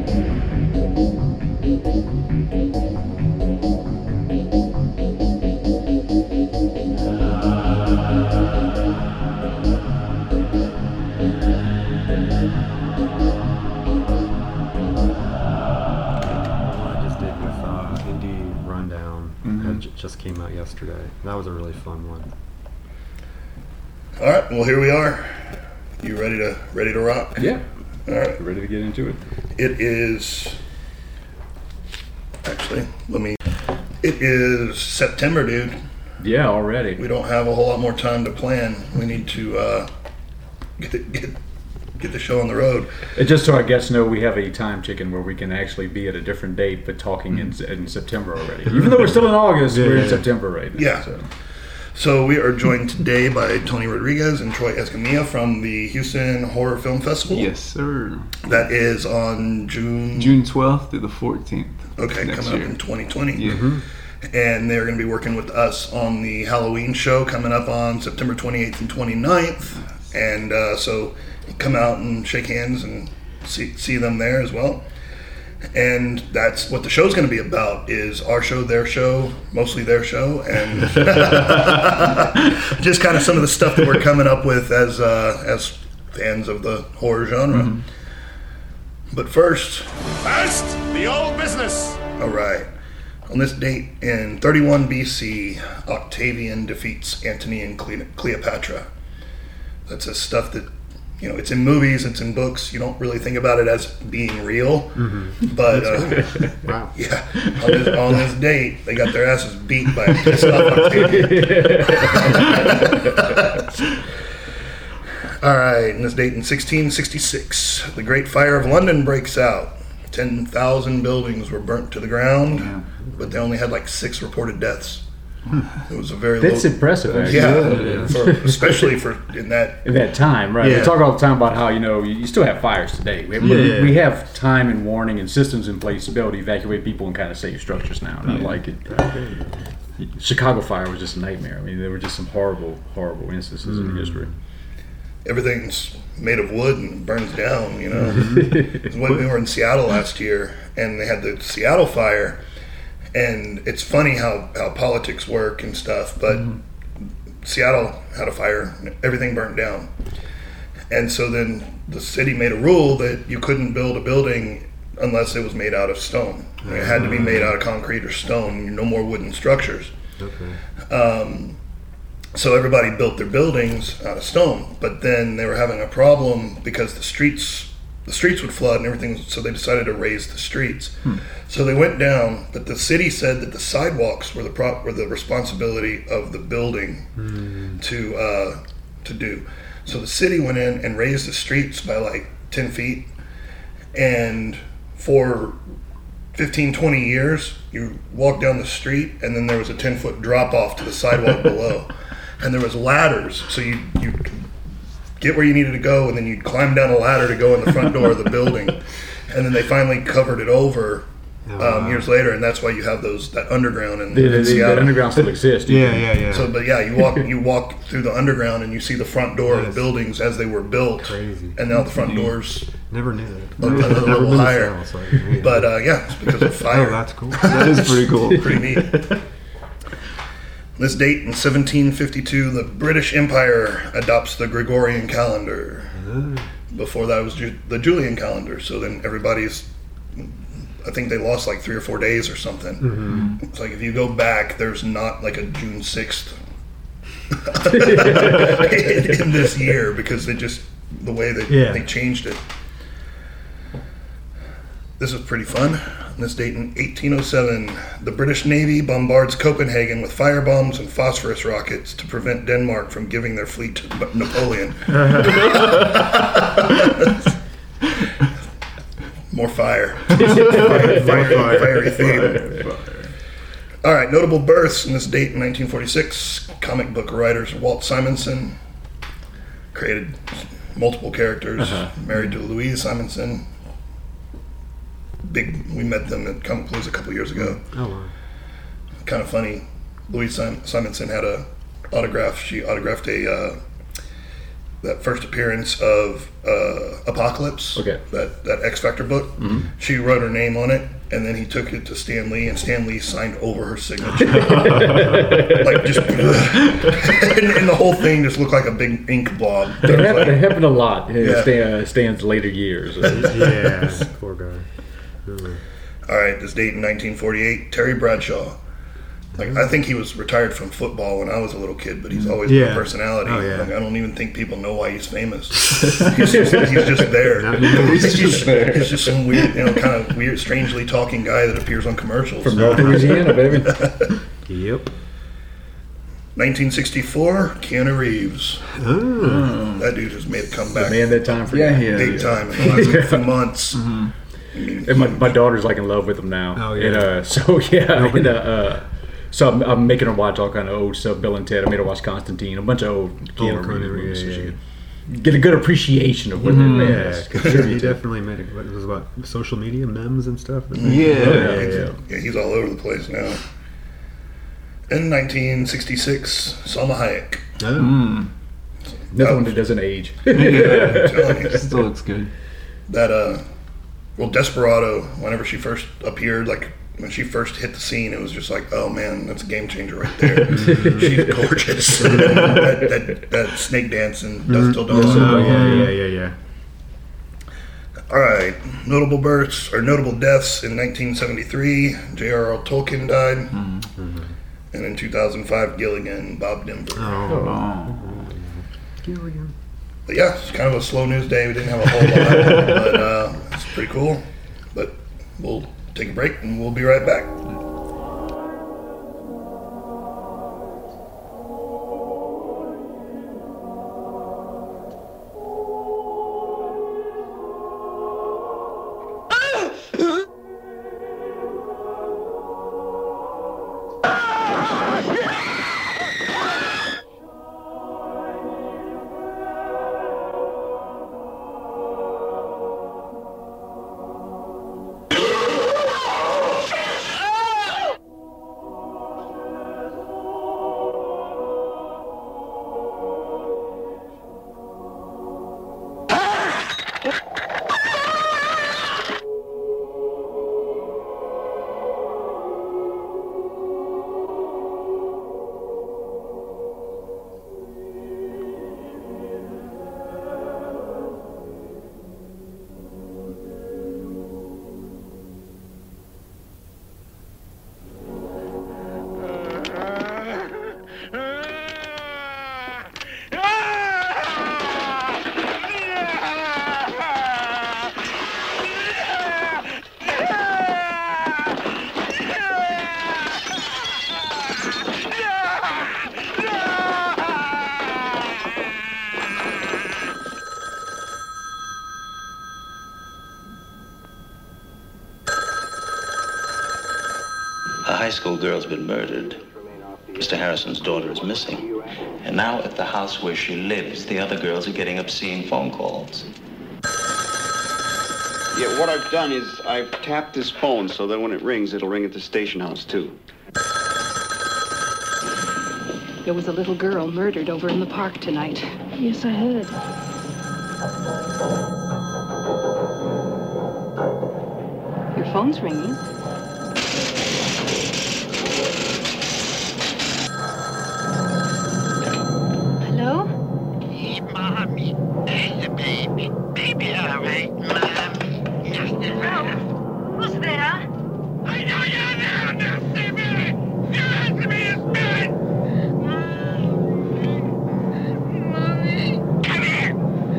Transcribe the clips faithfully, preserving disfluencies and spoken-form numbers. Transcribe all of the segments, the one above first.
Just came out yesterday. That was a really fun one. All right, well here we are. You ready to ready to rock? Yeah. All right. Ready to get into it? It is actually let me. It is September, dude. Yeah, already. We don't have a whole lot more time to plan. We need to uh, get get get the show on the road. And just so our guests know, we have a time chicken where we can actually be at a different date, but talking in, in September already. Even though we're still in August, yeah, we're yeah. in September right now. Yeah. So. so we are joined today by Tony Rodriguez and Troy Escamilla from the Houston Horror Film Festival. Yes, sir. That is on June June twelfth through the fourteenth. Okay, coming year. up in twenty twenty. Yeah. Mm-hmm. And they're going to be working with us on the Halloween show coming up on September twenty-eighth and twenty-ninth. And uh, so come out and shake hands and see see them there as well. And that's what the show's going to be about, is our show, their show, mostly their show, and just kind of some of the stuff that we're coming up with as uh, as fans of the horror genre. Mm-hmm. But first... First, the old business. All right. On this date in thirty-one B C, Octavian defeats Antony and Cleopatra. That's a stuff that, you know, it's in movies, it's in books. You don't really think about it as being real. Mm-hmm. But, uh, wow. yeah, on this, on this date, they got their asses beat by a pissed off Octavian. All right, on this date in sixteen sixty-six, the Great Fire of London breaks out. ten thousand buildings were burnt to the ground, yeah. But they only had like six reported deaths. It was a very That's low, impressive, actually. Yeah, yeah. For, especially for in that in that time, right? Yeah. We talk all the time about how, you know, you still have fires today. We have, yeah. we have time and warning and systems in place to be able to evacuate people and kind of save structures now, and yeah. I like it. Chicago fire was just a nightmare. I mean, there were just some horrible, horrible instances mm. in history. Everything's made of wood and burns down, you know. Mm-hmm. When we were in Seattle last year, and they had the Seattle fire. And it's funny how, how politics work and stuff, but mm-hmm. Seattle had a fire, and everything burnt down. And so then the city made a rule that you couldn't build a building unless it was made out of stone. Mm-hmm. It had to be made out of concrete or stone, no more wooden structures. Okay. Um, so everybody built their buildings out of stone, but then they were having a problem because the streets the streets would flood and everything, so they decided to raise the streets. Hmm. So they went down, but the city said that the sidewalks were the pro- were the responsibility of the building hmm. to uh, to do. So the city went in and raised the streets by like ten feet, and for fifteen, twenty years, you walked down the street, and then there was a ten-foot drop-off to the sidewalk below. And there was ladders, so you you get where you needed to go, and then you'd climb down a ladder to go in the front door of the building. And then they finally covered it over um, wow. years later, and that's why you have those that underground in, the, in the, Seattle. The underground still exists. Yeah, yeah, yeah. So, but yeah, you walk you walk through the underground, and you see the front door yes. of the buildings as they were built. Crazy. And now the front doors never knew that. A, a, a little higher. So yeah. But uh, yeah, it's because of fire. Oh, that's cool. That is pretty cool. Pretty neat. This date in seventeen fifty-two, the British Empire adopts the Gregorian calendar. Mm. Before that was Ju- the Julian calendar. So then everybody's, I think they lost like three or four days or something. Mm-hmm. It's like if you go back, there's not like a June sixth in, in this year because they just, the way that yeah. they changed it. This is pretty fun. On this date in eighteen oh seven, the British Navy bombards Copenhagen with firebombs and phosphorus rockets to prevent Denmark from giving their fleet to Napoleon. More fire. fire, fire, fire. Fiery theme. All right, notable births on this date in nineteen forty-six. Comic book writers Walt Simonson created multiple characters, uh-huh. married to Louise Simonson. Big, we met them at Comic Palooza a couple years ago. Oh, wow. Kind of funny. Louise Sim- Simonson had a autograph. She autographed a uh, that first appearance of uh, Apocalypse, Okay. that, that X Factor book. She wrote her name on it, and then he took it to Stan Lee, and Stan Lee signed over her signature. Like, just... and, and the whole thing just looked like a big ink blob. It That was happened, it like- happened a lot in Yeah. Stan, Stan's later years. Yeah, poor guy. Really. all right, this date in nineteen forty-eight, Terry Bradshaw. Like, I think he was retired from football when I was a little kid, but he's always been Yeah. a personality. Oh, yeah. Like, I don't even think people know why he's famous. he's, just, he's just there. Not anymore. He's just there. He's just some weird, you know, kind of weird, strangely talking guy that appears on commercials. From North Louisiana, baby. Yep. nineteen sixty-four, Keanu Reeves. Oh. That dude has made a comeback Man, that time for Yeah, you. yeah. big time in the last Yeah. few months. And my, my daughter's like in love with him now. Oh, yeah. And uh, so yeah, and, uh, uh, so I'm, I'm making her watch all kind of old stuff. Bill and Ted. I made her watch Constantine, a bunch of old Keanu Old Reeves Keanu, movies, so yeah, she yeah. could get a good appreciation of what Yeah, yeah, 'cause he definitely made it. What it was what social media memes and stuff. Yeah. yeah, yeah. Yeah, he's all over the place now. In nineteen sixty-six, Salma Hayek. Oh. Mm. Another one that doesn't age. I'm telling you. Still looks good. That uh well, Desperado, whenever she first appeared, like when she first hit the scene, it was just like, oh man, that's a game changer right there. She's gorgeous. that, that, that snake dance and Dust Till Dawn. Oh yeah, yeah, yeah, yeah. All right, notable births or notable deaths in nineteen seventy-three. J R R Tolkien died, and in two thousand five, Gilligan, Bob Denver. Oh. Oh. Gilligan. But yeah, it's kind of a slow news day. We didn't have a whole lot, but uh, it's pretty cool. But we'll take a break and we'll be right back. A high school girl's been murdered. Mister Harrison's daughter is missing. And now at the house where she lives, the other girls are getting obscene phone calls. Yeah, what I've done is I've tapped this phone so that when it rings, it'll ring at the station house, too. There was a little girl murdered over in the park tonight. Yes, I heard. Your phone's ringing. Hello? Hey, Mommy. Hey, baby. Baby, all right, Mommy. Hello? Who's there? I know you're there. Now see me. You answer me, Spirit. Mommy. Come here.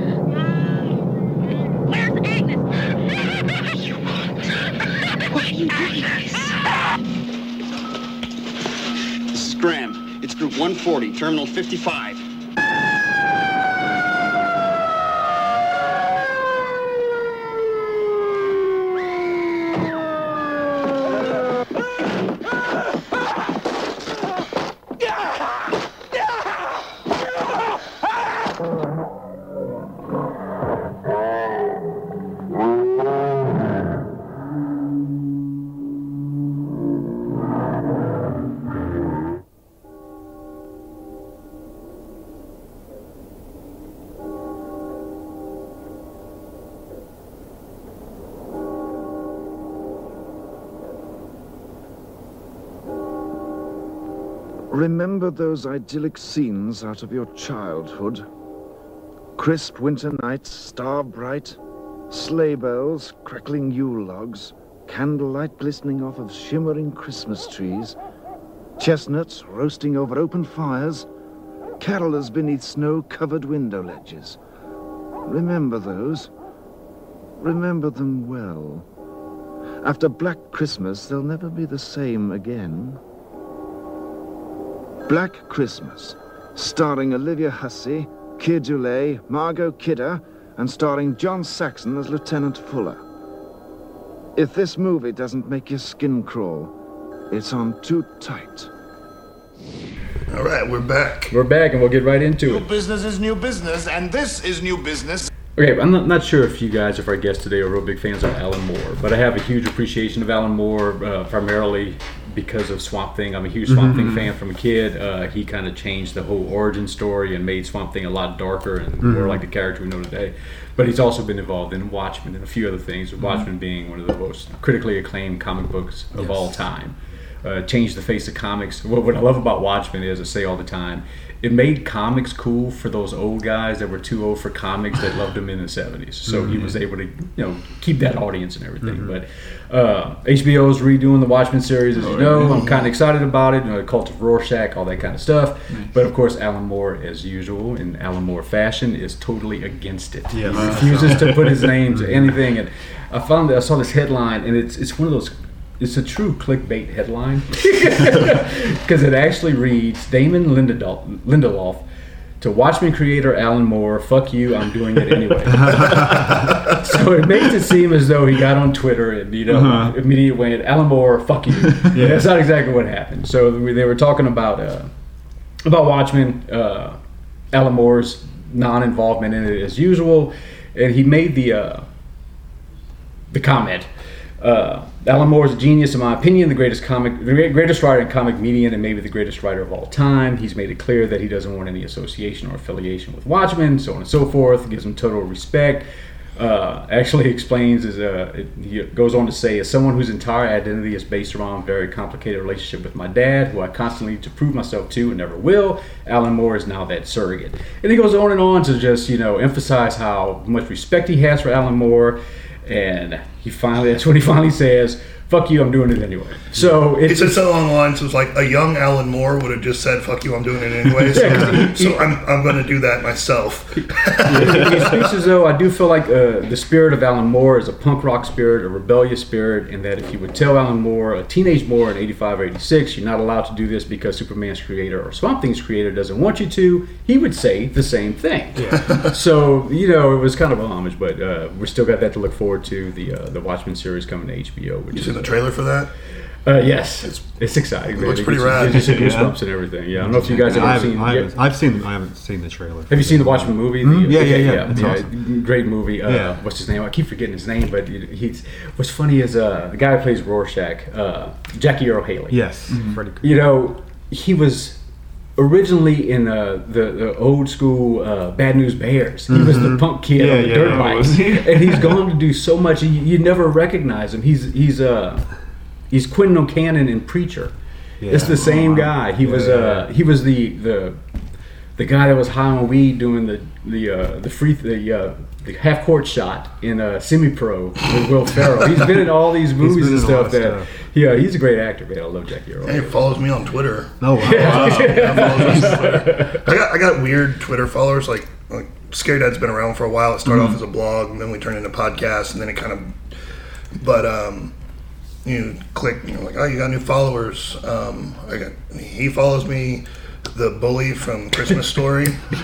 Where's Agnes? You want to? What are you doing? This is Graham. It's group one forty, terminal fifty-five. Remember those idyllic scenes out of your childhood? Crisp winter nights, star bright, sleigh bells, crackling Yule logs, candlelight glistening off of shimmering Christmas trees, chestnuts roasting over open fires, carolers beneath snow-covered window ledges. Remember those. Remember them well. After Black Christmas, they'll never be the same again. Black Christmas, starring Olivia Hussey, Keir Dullea, Margot Kidder, and starring John Saxon as Lieutenant Fuller. If this movie doesn't make your skin crawl, it's on too tight. All right, we're back. We're back, and we'll get right into New it. business is new business, and this is new business. Okay, I'm not, not sure if you guys, if our guests today are real big fans of Alan Moore, but I have a huge appreciation of Alan Moore, uh, primarily because of Swamp Thing. I'm a huge Swamp Mm-hmm. Thing fan from a kid. Uh, he kind of changed the whole origin story and made Swamp Thing a lot darker and Mm-hmm. more like the character we know today. But he's also been involved in Watchmen and a few other things, Mm-hmm. Watchmen being one of the most critically acclaimed comic books of Yes. all time. Uh, changed the face of comics. What, what I love about Watchmen is, I say all the time, it made comics cool for those old guys that were too old for comics that loved them in the seventies. So Mm-hmm. he was able to, you know, keep that audience and everything. But uh, H B O's redoing the Watchmen series, as you know. I'm kind of excited about it. You know, Cult of Rorschach, all that kind of stuff. But of course, Alan Moore, as usual, in Alan Moore fashion, is totally against it. Yes. He refuses to put his name to anything. And I found that I saw this headline, and it's it's one of those. It's a true clickbait headline because it actually reads, Damon Lindelof, Lindelof to Watchmen creator Alan Moore, fuck you, I'm doing it anyway. So it makes it seem as though he got on Twitter and, you know, Uh-huh. immediately went, Alan Moore, fuck you. Yeah. That's not exactly what happened. So we, they were talking about uh, about Watchmen, uh, Alan Moore's non-involvement in it as usual, and he made the uh, the comment. Uh, Alan Moore is a genius, in my opinion, the greatest comic, the great- greatest writer in comic media, and maybe the greatest writer of all time. He's made it clear that he doesn't want any association or affiliation with Watchmen, so on and so forth. Gives him total respect. Uh, actually explains, as uh, it, he goes on to say, as someone whose entire identity is based around a very complicated relationship with my dad, who I constantly need to prove myself to and never will, Alan Moore is now that surrogate. And he goes on and on to just, you know, emphasize how much respect he has for Alan Moore. And he finally, that's when he finally says, fuck you, I'm doing it anyway. So He it's said something along the lines, it was like a young Alan Moore would have just said, fuck you, I'm doing it anyway. So, Yeah, he- so I'm, I'm going to do that myself. he speaks as though, I do feel like uh, the spirit of Alan Moore is a punk rock spirit, a rebellious spirit, and that if you would tell Alan Moore, a teenage Moore in eighty-five or eighty-six, you're not allowed to do this because Superman's creator or Swamp Thing's creator doesn't want you to, he would say the same thing. Yeah. So, you know, it was kind of a homage, but uh, we still got that to look forward to, the uh, the Watchmen series coming to H B O. Which You is seen the trailer for that? Uh, yes, it's, it's exciting. It looks man. pretty It rad. gives you some Yeah. goosebumps and everything. Yeah, I don't know if you guys have I ever haven't, seen. I yeah. haven't, I've seen. I haven't seen the trailer. Have you seen the Watchmen movie? Mhm. The- Yeah, yeah, okay, yeah. It's awesome. Great movie. Uh, Yeah. What's his name? I keep forgetting his name, but he's. What's funny is uh, the guy who plays Rorschach, uh, Jackie Earle Haley. Yes, Freddie. You know, he was originally in uh, the, the old school uh, Bad News Bears. He was the punk kid Yeah, on the yeah, dirt yeah, bike, was he? and he's gone to do so much. You, you never recognize him. He's he's uh he's Quentin O'Cannon in Preacher. It's Yeah. the same guy. He was Yeah. uh he was the the the guy that was high on weed doing the the uh, the free the uh, the half court shot in uh, Semi Pro with Will Ferrell. He's been in all these movies been and in a lot stuff. of That stuff. yeah, he's a great actor, man. I love Jackie Earle. And he follows me on Twitter. Oh wow. I, follows me on Twitter. I got I got weird Twitter followers. Like like Scary Dad's been around for a while. It started off as a blog, and then we turned into podcasts, and then it kind of. But um, you click, you know, like, oh, you got new followers. Um, I got he follows me. The bully from Christmas Story.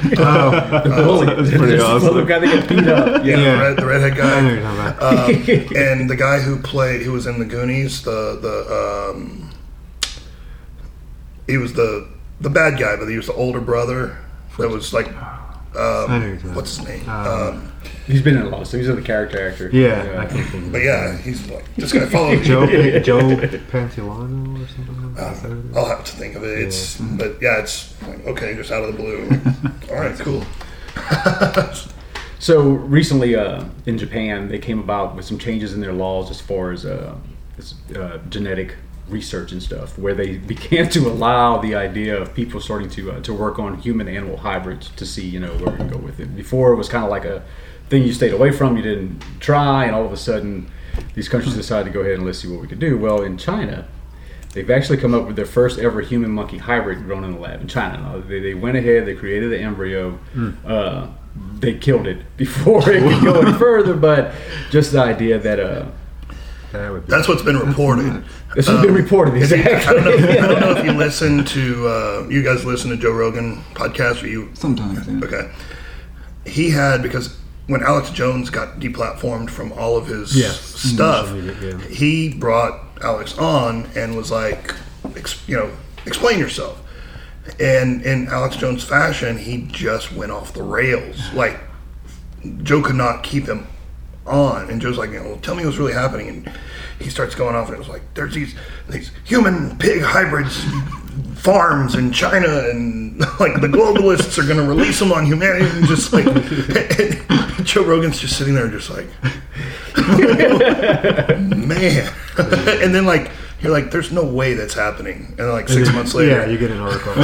Oh, The bully. That's pretty This awesome. little guy that gets beat up. Yeah, Yeah. The, red, the redhead I know guy. you're talking about. Um, and the guy who played, who was in the Goonies, the the um, he was the the bad guy, but he was the older brother. That was like, I know um, you're talking what's his name? Um, Um, He's been in a lot of stuff. He's a character actor. Yeah, I can't think of but his yeah, name. he's like this guy followed Joe me. Joe Pantoliano or something. Like that. Uh, I'll have to think of it. It's Yeah. but yeah, it's like, okay, just out of the blue. All right, cool. So recently, uh, in Japan, they came about with some changes in their laws as far as, uh, as uh, genetic research and stuff, where they began to allow the idea of people starting to uh, to work on human animal hybrids to see, you know, where we can go with it. Before it was kind of like a thing you stayed away from, you didn't try, and all of a sudden these countries decided to go ahead and let's see what we could do. Well, in China, they've actually come up with their first ever human monkey hybrid grown in the lab in China. Now, they, they went ahead, they created the embryo. Mm. Uh, they killed it before it could go any further, but just the idea that uh, that would be that's what's been reported. This has um, been reported, exactly. I don't, know, I don't know if you listen to, uh, you guys listen to Joe Rogan podcast, or you? Sometimes, yeah. Okay. He had, because when Alex Jones got deplatformed from all of his yes. stuff, yeah. he brought Alex on and was like, ex, you know, explain yourself. And in Alex Jones fashion, he just went off the rails. Like, Joe could not keep him on, and Joe's like, you know, well, tell me what's really happening. And he starts going off, and it was like, there's these these human pig hybrids farms in China, and like the globalists are going to release them on humanity, and just like and Joe Rogan's just sitting there, just like, man. And then like you're like, there's no way that's happening, and then like six then, months later, yeah, you get an article.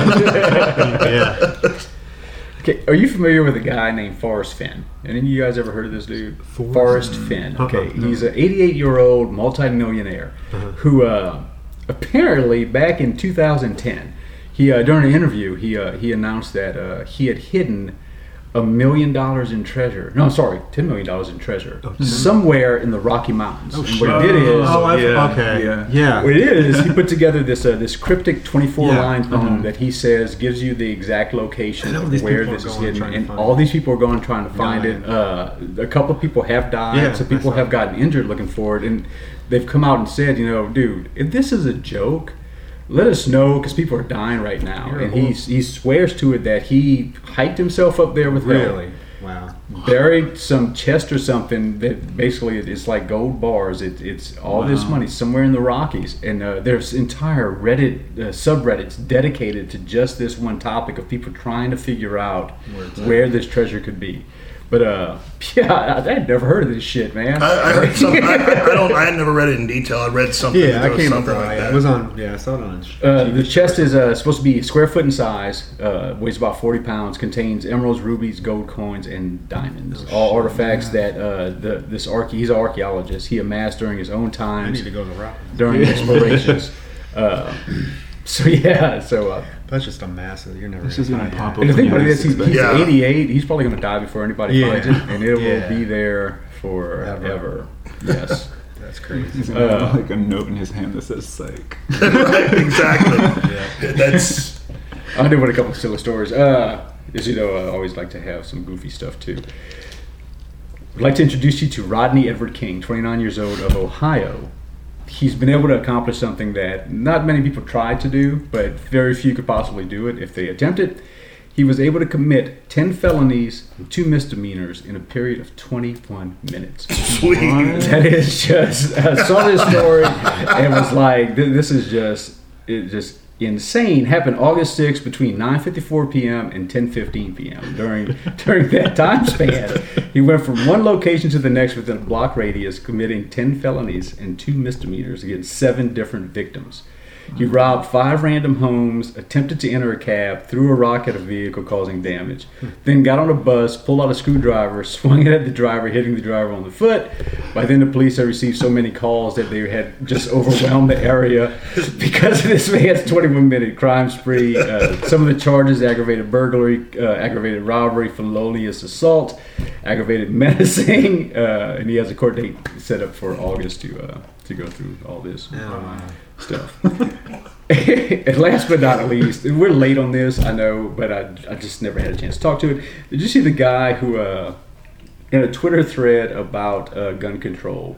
yeah. Okay, are you familiar with a guy named Forrest Fenn? Any of you guys ever heard of this dude? Forrest, Forrest Fenn. Okay, uh-huh, no. He's an eighty-eight-year-old multimillionaire uh-huh. who uh, apparently back in two thousand ten, he uh, during an interview he uh, he announced that uh, he had hidden a million dollars in treasure. No, sorry, ten million dollars in treasure oh, somewhere in the Rocky Mountains. Oh, and what he did is, oh, I've, yeah, okay, yeah, yeah. What he did is he put together this uh, this cryptic twenty-four yeah. line poem mm-hmm. that he says gives you the exact location of where this is hidden, and and all these people are going trying to find Dying. it. Uh, a couple of people have died. Yeah, some people have gotten injured looking for it, and they've come out and said, you know, dude, if this is a joke, let us know, because people are dying right now. You're and he he swears to it that he hiked himself up there with really. help. Wow. Buried some chest or something that basically it's like gold bars. It, it's all wow. this money somewhere in the Rockies, and uh, there's entire Reddit uh, subreddits dedicated to just this one topic of people trying to figure out where this treasure could be. But uh, yeah, I, I had never heard of this shit, man. I, I heard something. I, I, I don't. I had never read it in detail. I read something. Yeah, I came something across like it. that. It was on. Yeah, I saw it on. Uh, the chest is uh, supposed to be square foot in size, uh, weighs about forty pounds, contains emeralds, rubies, gold coins, and diamonds. Oh, all shit, artifacts yeah. that uh, the this arche- he's an archaeologist. He amassed during his own times. I need to go to the rock. During explorations. Uh, so yeah, so. Uh, That's just a massive. You're never. It's just gonna pop up. And the thing about it is, he's, he's yeah. eighty-eight. He's probably gonna die before anybody yeah. finds it, and it yeah. will be there forever. Yes. That's crazy. He's gonna Uh, have like a note in his hand that says "psych." Right, exactly. yeah. That's. I'll do with a couple of silly stories. Uh, as you know, I always like to have some goofy stuff too. I'd like to introduce you to Rodney Edward King, twenty-nine years old, of Ohio. He's been able to accomplish something that not many people tried to do, but very few could possibly do it if they attempt it. He was able to commit ten felonies and two misdemeanors in a period of twenty-one minutes. Sweet. That is just, I saw this story and was like, this is just, it just insane. Happened August sixth between nine fifty-four p.m. and ten fifteen p.m. During during that time span, he went from one location to the next within a block radius, committing ten felonies and two misdemeanors against seven different victims. He robbed five random homes, attempted to enter a cab, threw a rock at a vehicle causing damage, then got on a bus, pulled out a screwdriver, swung it at the driver, hitting the driver on the foot. By then the police had received so many calls that they had just overwhelmed the area because of this man's twenty-one minute crime spree. Uh, some of the charges: aggravated burglary, uh, aggravated robbery, felonious assault, aggravated menacing, uh, and he has a court date set up for August to uh, to go through all this. Oh, Stuff. And last but not least, we're late on this, I know, but I, I just never had a chance to talk to it. Did you see the guy who, uh, in a Twitter thread about uh, gun control,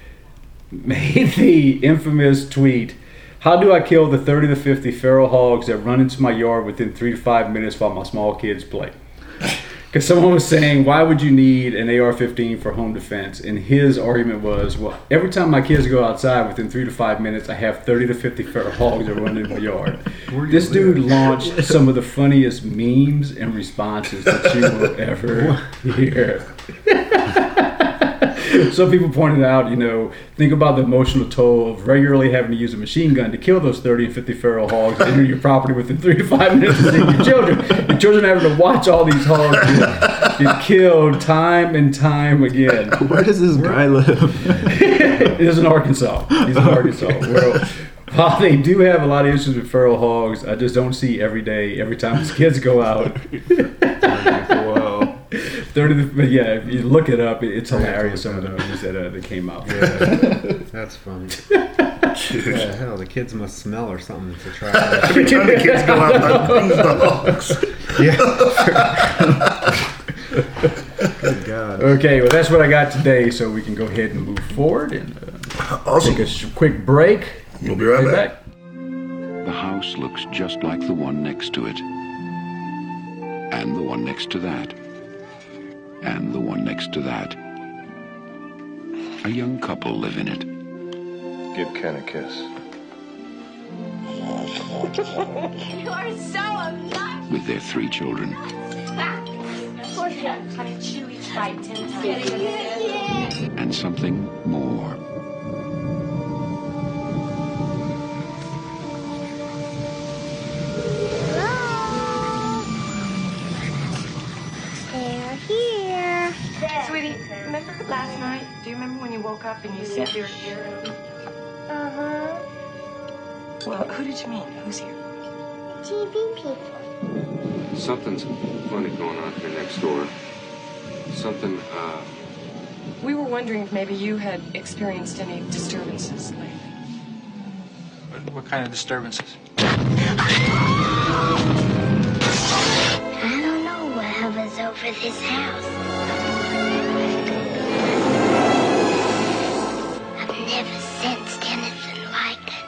made the infamous tweet, "How do I kill the thirty to fifty feral hogs that run into my yard within three to five minutes while my small kids play?" Because someone was saying, why would you need an A R fifteen for home defense? And his argument was, well, every time my kids go outside within three to five minutes, I have thirty to fifty feral hogs that run in my yard. This dude launched some of the funniest memes and responses that you will ever hear. some people pointed out, you know, think about the emotional toll of regularly having to use a machine gun to kill those thirty and fifty feral hogs that enter your property within three to five minutes of seeing your children. Your children are having to watch all these hogs get, get killed time and time again. Where does this guy live? He's in Arkansas. He's in Arkansas. Well, while they do have a lot of issues with feral hogs, I just don't see every day, every time his kids go out. Whoa. thirty, but yeah, if you look it up, it's hilarious. Some of the movies that uh, that came out. Yeah, that's funny. Yeah, hell, the kids must smell or something to try. Every time the kids go out, that brings the hogs. Good God. Okay, well, that's what I got today, so we can go ahead and move forward and uh, Awesome. take a sh- quick break. We'll be right back. back. The house looks just like the one next to it. And the one next to that. And the one next to that. A young couple live in it. Give Ken a kiss. You are so obnoxious. With their three children. Poor Ken, kind of chew each bite ten times. And something more. They're here. Sweetie, remember last night? Do you remember when you woke up and you said you were here? Uh-huh. Well, who did you mean? Who's here? T V people. Something's funny going on here next door. Something, uh... We were wondering if maybe you had experienced any disturbances lately. What, what kind of disturbances? I don't know what hovers over this house. I've never sensed anything like it.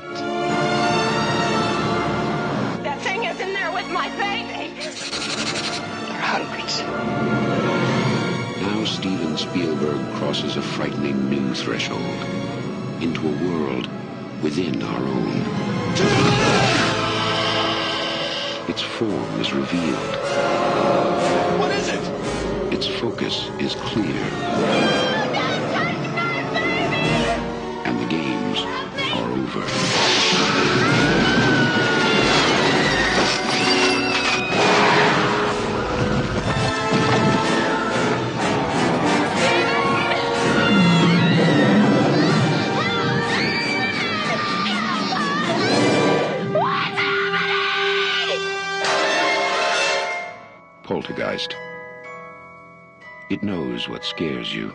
That thing is in there with my baby! They're hundreds. Now Steven Spielberg crosses a frightening new threshold into a world within our own. Its form is revealed. What is it? Its focus is clear. And the games are over. Poltergeist. It knows what scares you.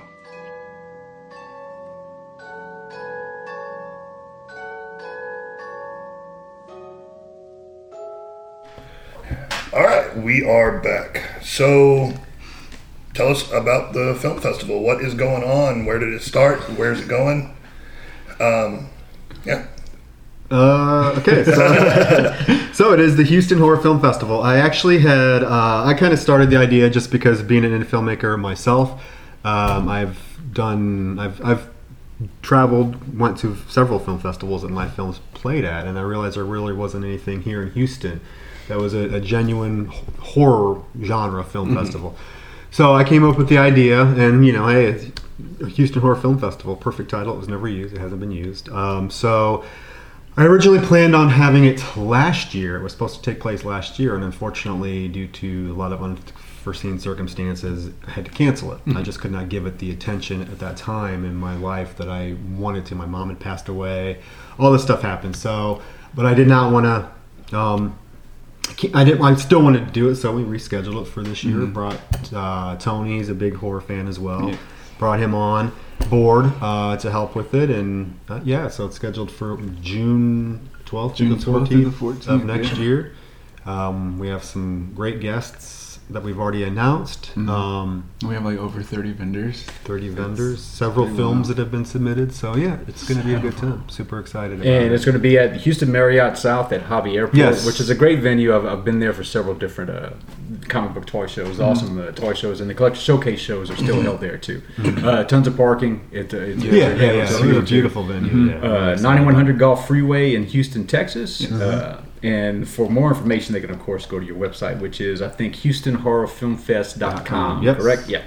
All right, we are back. So, tell us about the film festival. What is going on? Where did it start? Where's it going? Um, yeah. Uh, okay, so, so it is the Houston Horror Film Festival. I actually had, uh, I kind of started the idea just because being an indie filmmaker myself, um, I've done, I've, I've traveled, went to several film festivals that my films played at, and I realized there really wasn't anything here in Houston that was a, a genuine horror genre film mm-hmm. festival. So I came up with the idea, and you know, hey, Houston Horror Film Festival, perfect title. It was never used. It hasn't been used. Um, so I originally planned on having it last year. It was supposed to take place last year, and unfortunately, due to a lot of unforeseen circumstances, I had to cancel it. Mm-hmm. I just could not give it the attention at that time in my life that I wanted to. My mom had passed away. All this stuff happened. So, but I did not want to. Um, I didn't. I still wanted to do it, so we rescheduled it for this year. Mm-hmm. Brought uh, Tony. He's a big horror fan as well. Yeah. Brought him on board uh, to help with it, and uh, yeah, so it's scheduled for June twelfth June to twelfth the to the fourteenth fourteenth of next yeah. year. Um, we have some great guests that we've already announced. Mm-hmm. Um, we have like over thirty vendors. thirty That's vendors, several films wow. that have been submitted. So yeah, it's going to be a good time. Super excited about and it. it's going to be at Houston Marriott South at Hobby Airport, Yes. which is a great venue. I've, I've been there for several different uh, comic book toy shows, Mm-hmm. awesome uh, toy shows, and the collector showcase shows are still held there too. Uh, tons of parking. It, uh, it's Yeah, yeah, it's yeah. it's It's a beautiful venue. Mhm. Yeah, Uh, ninety-one hundred Gulf Freeway in Houston, Texas. Yes. Uh, and for more information, they can, of course, go to your website, which is, I think, houston horror film fest dot com. Yes. Correct? Yeah.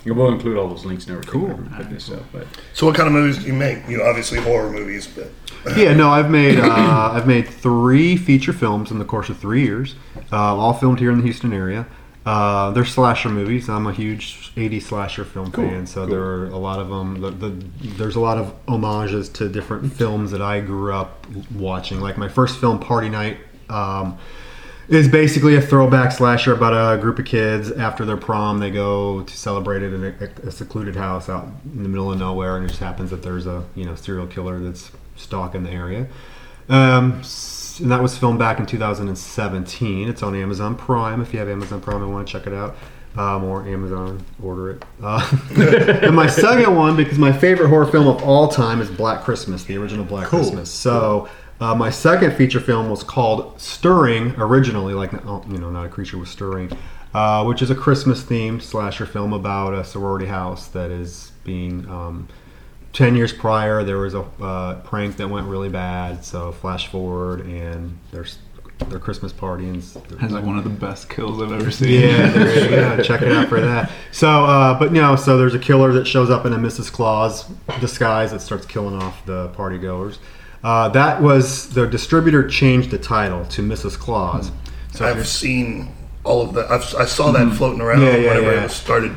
we'll include all those links and everything. Cool. when we put this up, but So what kind of movies do you make? You know, obviously horror movies, but Yeah, no, I've made uh, I've made three feature films in the course of three years, uh, all filmed here in the Houston area. Uh, they're slasher movies. I'm a huge eighties slasher film Cool, fan, so cool. there are a lot of them. The, the, there's a lot of homages to different films that I grew up watching. Like my first film, Party Night, um, is basically a throwback slasher about a group of kids. After their prom, they go to celebrate it in a, a secluded house out in the middle of nowhere, and it just happens that there's a you know serial killer that's stalking the area. Um, and that was filmed back in two thousand seventeen. It's on Amazon Prime. If you have Amazon Prime and want to check it out, um, or Amazon, order it. Uh, and my second one, because my favorite horror film of all time is Black Christmas, the original Black Cool. Christmas. So uh, my second feature film was called Stirring, originally, like you know, not a creature was stirring, uh, which is a Christmas-themed slasher film about a sorority house that is being. Um, Ten years prior, there was a uh, prank that went really bad. So flash forward, and there's their Christmas party and Has like one of the best kills I've ever seen. yeah, there you go. Check it out for that. So, uh, but no, so there's a killer that shows up in a Missus Claus disguise that starts killing off the party goers. Uh, that was the distributor changed the title to Missus Claus. So if you're- I've seen all of that. I've, I saw that floating around Yeah, yeah, whenever yeah. it was started.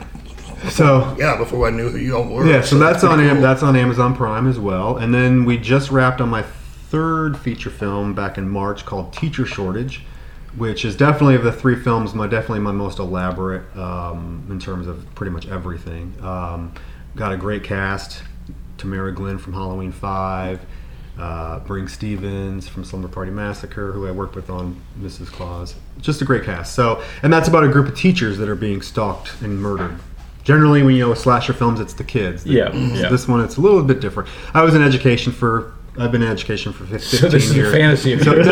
So yeah, before I knew who you all were. Yeah, so that's pretty on Am- cool. that's on Amazon Prime as well. And then we just wrapped on my third feature film back in March called Teacher Shortage, which is definitely of the three films, my definitely my most elaborate um, in terms of pretty much everything. Um, got a great cast: Tamara Glenn from Halloween Five, uh, Bring Stevens from Slumber Party Massacre, who I worked with on Missus Claus. Just a great cast. So, and that's about a group of teachers that are being stalked and murdered. Generally, when you know slasher films, it's the kids. Yeah, yeah. This one, it's a little bit different. I was in education for. I've been in education for fifteen So this is years. a fantasy of So, yours. no,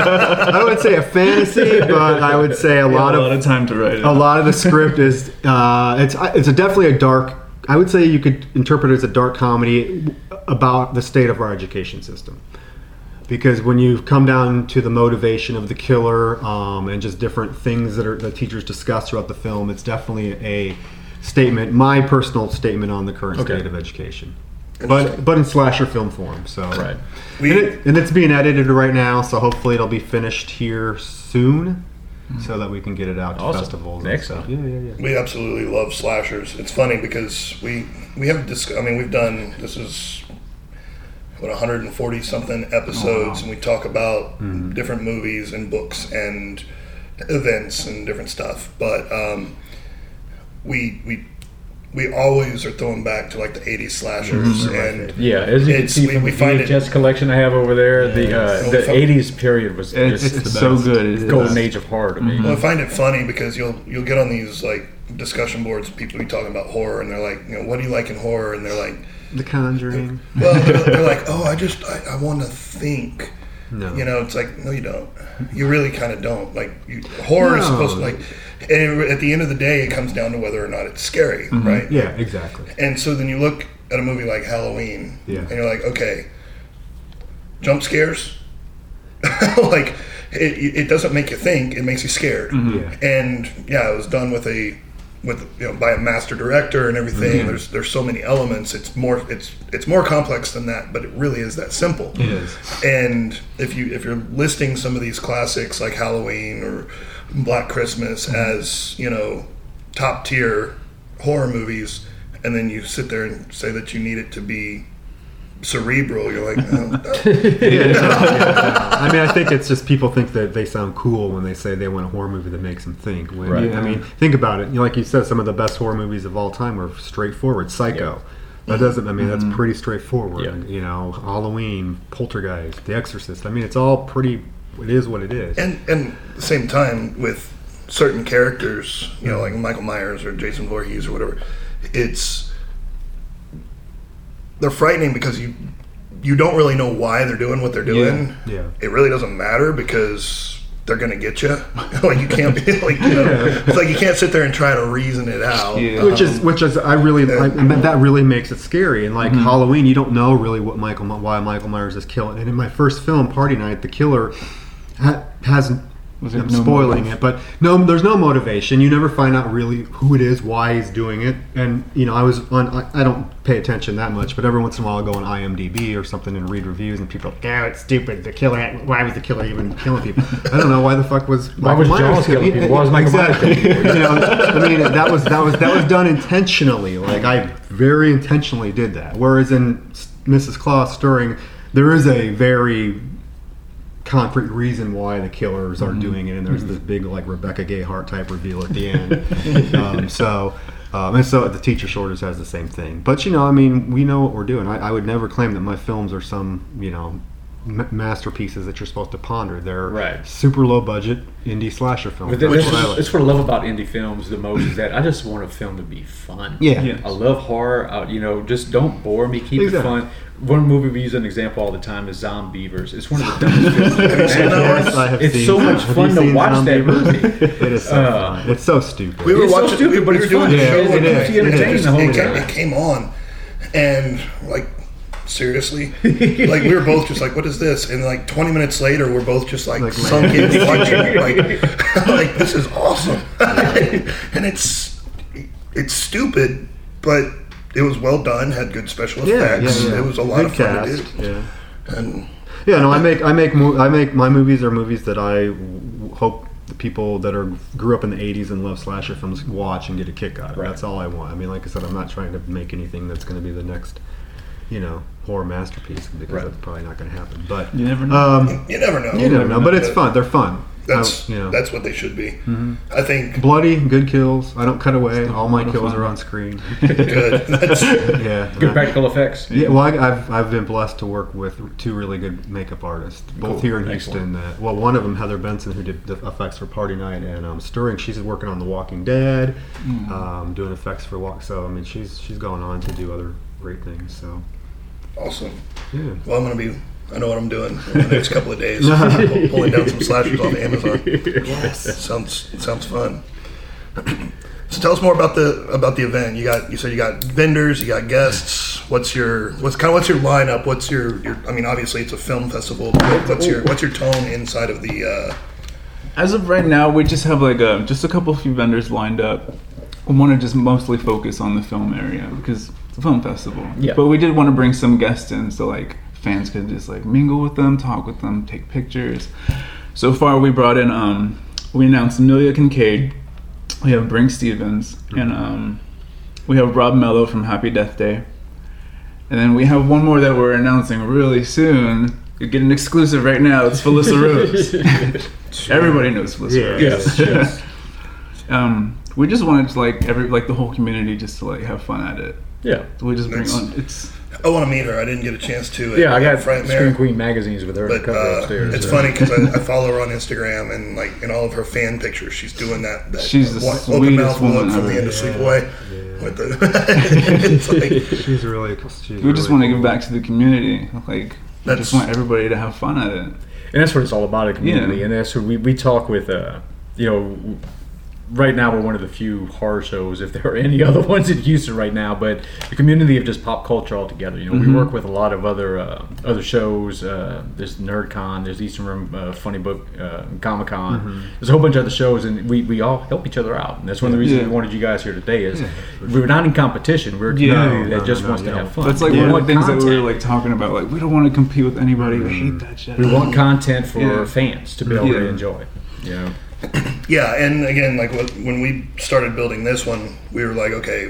I wouldn't say a fantasy, but I would say a You lot had of a lot of time to write it. a lot of the script is uh, it's it's a definitely a dark. I would say you could interpret it as a dark comedy about the state of our education system. Because when you come down to the motivation of the killer um, and just different things that are the teachers discuss throughout the film, it's definitely a statement, my personal statement on the current Okay. state of education. But but in slasher film form. So Right. and, it, and it's being edited right now, so hopefully it'll be finished here soon, so that we can get it out to Awesome. festivals and Excellent. stuff. Yeah, yeah, yeah. We absolutely love slashers. It's funny because we we have dis- I mean, we've done this is what one hundred forty something episodes, and we talk about different movies and books and events and different stuff. But um, we we we always are throwing back to like the eighties slashers, and Yeah, as you can it's- see we- from we the find V H it- S collection I have over there, the uh, Well, the fun- eighties period was It's- just it's the so best. good. It is. Golden age of horror to me. Well, I find it funny because you'll you'll get on these like discussion boards, people be talking about horror, and they're like, you know, what do you like in horror? And they're like, The Conjuring. well, they're, they're like, oh, I just I, I want to think. No. You know, it's like, no, you don't. You really kind of don't. Like, you, horror is No. supposed to like, and at the end of the day, it comes down to whether or not it's scary, Mhm. right? Yeah, exactly. And so then you look at a movie like Halloween, Yeah. and you're like, okay, jump scares, like it, it doesn't make you think; it makes you scared. Mhm. Yeah. And yeah, it was done with a with you know by a master director and everything. Mhm. There's there's so many elements. It's more it's it's more complex than that, but it really is that simple. It is. And if you if you're listing some of these classics like Halloween or Black Christmas Mm-hmm. as, you know, top tier horror movies, and then you sit there and say that you need it to be cerebral, you're like, no. yeah, no, yeah, no. I mean, I think it's just people think that they sound cool when they say they want a horror movie that makes them think. When, Right. I mean, think about it. You know, like you said, some of the best horror movies of all time are straightforward. Psycho. That doesn't. I mean, that's pretty straightforward. Yeah. You know, Halloween, Poltergeist, The Exorcist. I mean, it's all pretty. It is what it is. And and at the same time with certain characters, you know, like Michael Myers or Jason Voorhees or whatever, it's they're frightening because you you don't really know why they're doing what they're doing. Yeah. It really doesn't matter because they're gonna get you. Like you can't be like you know, it's like you can't sit there and try to reason it out. Yeah. Which is, which is, I really, I, I mean, that really makes it scary. And like Mm-hmm. Halloween, you don't know really what Michael, why Michael Myers is killing. And in my first film, Party Night, the killer ha- has Was there I'm no spoiling motive? it, but no, there's no motivation. You never find out really who it is, why he's doing it, and you know, I was on. I, I don't pay attention that much, but every once in a while, I go on IMDb or something and read reviews, and people are like, "Oh, it's stupid. The killer. Why was the killer even killing people?" I don't know why the fuck was. Why was Jaws killing people? Why was Michael Myers killing people? You know, I mean, that was that was that was done intentionally. Like I very intentionally did that. Whereas in Missus Claus Stirring, there is a very concrete reason why the killers are mm-hmm. doing it, and there's this big like Rebecca Gayheart type reveal at the end. um, so, um, and so the Teacher Shorters has the same thing. But you know, I mean, we know what we're doing. I, I would never claim that my films are some you know m- masterpieces that you're supposed to ponder. They're right. super low budget indie slasher films. But that's what I like. It's what I love about indie films the most is that I just want a film to be fun. Yeah, yes. I love horror. I, you know, just don't bore me. Keep exactly. it fun. One movie we use as an example all the time is Zombievers. It's one of the dumbest films I've ever seen. Yes, I have it's seen so that. much Have fun you to seen watch that movie. It is so Uh, fun. It's so stupid. We were it's watching, so stupid, we, but we it's were doing fun. a show It and keeps you it, entertained just- the whole it came, time. it came on, and like seriously, like we were both just like, "What is this?" And like twenty minutes later, we're both just like, Like, sunk in watching it. Like, like this is awesome, and it's it's stupid, but it was well done. Had good special Yeah, effects. yeah, yeah. It was a lot Good of fun cast, to do. Yeah. And Yeah, no, I make I make mo- I make my movies are movies that I w- hope the people that are grew up in the eighties and love slasher films watch and get a kick out of. Right. That's all I want. I mean, like I said, I'm not trying to make anything that's going to be the next, you know, horror masterpiece because Right. that's probably not going to happen. But You never know. Um, you never know. you never know, but it's fun. They're fun. That's I, you know, that's what they should be. Mhm. I think bloody, good kills. I don't cut away. All my kills are on screen. good. That's, yeah, Good uh, practical effects. Yeah, well, I, I've I've been blessed to work with two really good makeup artists, both Cool. here in Excellent. Houston. Uh, well, one of them, Heather Benson, who did the effects for Party Night and um, Stirring. She's working on The Walking Dead, Mm. um, doing effects for Walk. So I mean, she's she's going on to do other great things. So awesome. yeah. Well, I'm gonna be. I know what I'm doing in the next couple of days. Pull- pulling down some slashers off Amazon. Yes. sounds sounds fun. So tell us more about the about the event. You got you said you got vendors, you got guests. What's your what's kind of what's your lineup? What's your, your I mean, obviously it's a film festival. But what's your what's your tone inside of the? Uh, As of right now, we just have like a just a couple few vendors lined up. We want to just mostly focus on the film area because it's a film festival. Yeah. But we did want to bring some guests in so like fans could just like mingle with them, talk with them, take pictures. So far, we brought in um we announced Amelia Kincaid. We have Brink Stevens, and um, we have Rob Mello from Happy Death Day. And then we have one more that we're announcing really soon. You get an exclusive right now. It's Felissa Rose. Everybody knows Felissa Yeah. Rose. Yes, yes. um, we just wanted to like every like the whole community just to like have fun at it. Yeah. So we just bring That's- on it's. I want to meet her. I didn't get a chance to. At, Yeah, I got at Fright Scream Mare. Queen magazines with her But cover uh, upstairs. it's so. funny because I, I follow her on Instagram and like in all of her fan pictures, she's doing that. that She's the wa- open sweetest mouth look woman from the ever. end of Sleepaway. With the, it's like, She's really. She's We really just want to cool. give back to the community. Like we That's- just want everybody to have fun at it. And that's what it's all about, a community. Yeah. And that's what we, we talk with, uh, you know, right now we're one of the few horror shows, if there are any other ones in Houston right now, but the community of just pop culture altogether. You know, Mhm. we work with a lot of other uh, other shows. Uh, there's NerdCon, there's Eastern Room uh, Funny Book, uh, Comic Con. Mhm. There's a whole bunch of other shows, and we, we all help each other out. And that's one of the reasons Yeah. we wanted you guys here today is Yeah, we're not in competition. We're a Yeah. community No, that just no, wants no, to no. have fun. That's like We one of want the things that we were content. like talking about. Like we don't want to compete with anybody. We hate that shit. We want content for Yeah. fans to be able to Yeah. enjoy. You know? yeah, and again, like what, when we started building this one, we were like, okay.